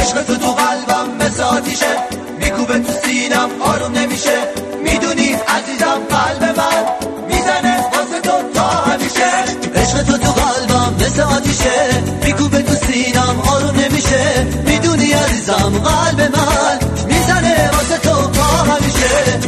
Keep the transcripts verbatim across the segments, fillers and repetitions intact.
عشق تو تو قلبم مثل آتیشه، میکوبه تو سینم آروم نمیشه. میدونی عزیزم قلب من میزنه واسه تو تا همیشه. عشق تو تو قلبم مثل آتیشه، میکوبه تو سینم آروم نمیشه. میدونی عزیزم قلب من میزنه واسه تو تا همیشه.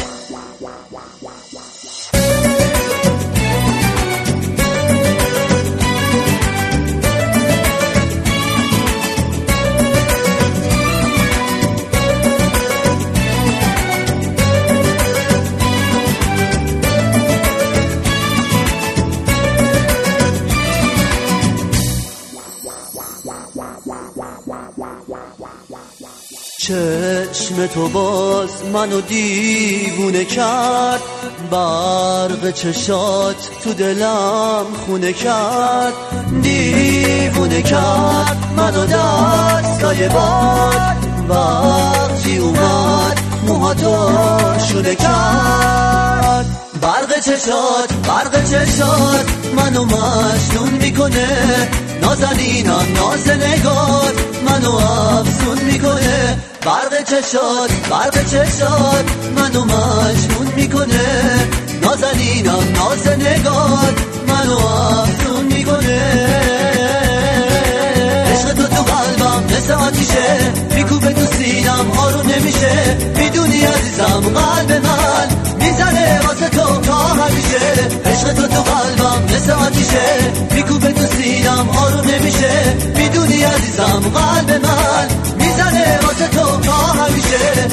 چشم تو باز منو دیوونه کرد، برق چشات تو دلم خونه کرد. دیوونه کرد منو دستای باد، وقتی اومد موهاتو شونه کرد. برق چشات برق چشات منو مجنون میکنه، نازنینم ناز نگات منو افسون میکنه. برق چشات برق چشات منو مجنون میکنه، نازنینم ناز نگات منو افسون میکنه. عشق تو تو قلبم مثل آتیشه، میکوبه تو سینم آروم نمیشه. میدونی عزیزم قلب من میزنه واسه تو تا همیشه. عشق تو تو قلبم مثل آتیشه، میکوبه تو سینم آروم نمیشه. میدونی عزیزم قلب من میزنه واسه تو تا همیشه.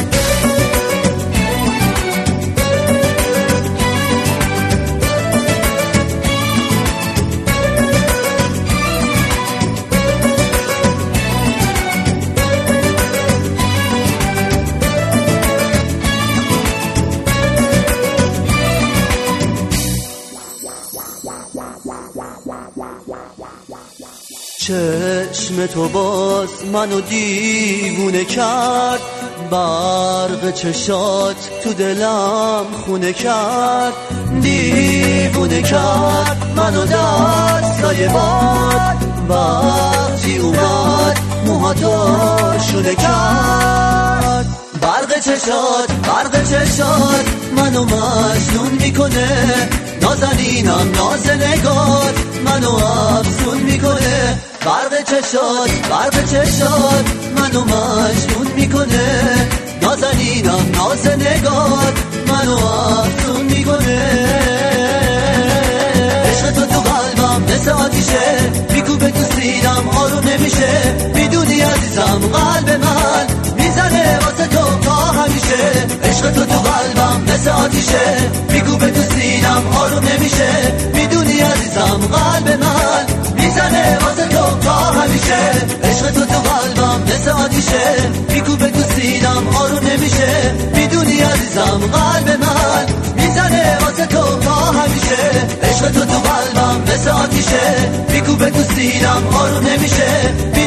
چشم تو باز منو دیوونه کرد، برق چشات تو دلم خونه کرد. دیوونه کرد منو دستای باد، وقتی اومد موهاتو شونه کرد. برق چشات برق چشات منو مجنون میکنه، نازنینم ناز نگات منو افسون میکنه. برق چشات برق چشات منو مجنون میکنه، نازنینم ناز نگات منو افسون میکنه. عشق تو تو قلبم مثل آتیشه، میکوبه تو سینم آروم نمیشه. میدونی عزیزم قلب من میزنه واسه تو تا همیشه. عشق تو تو قلبم مثل آتیشه، میکوبه تو سینم آروم نمیشه. میدونی عزیزم قلب من میزنه واسه تو تا همیشه. عشق تو تو قلبم مثل آتیشه، میکوبه تو سینم آروم نمیشه. میدونی عزیزم قلب من میزنه واسه تو تا همیشه. عشق تو تو قلبم مثل آتیشه، میکوبه تو سینم آروم نمیشه.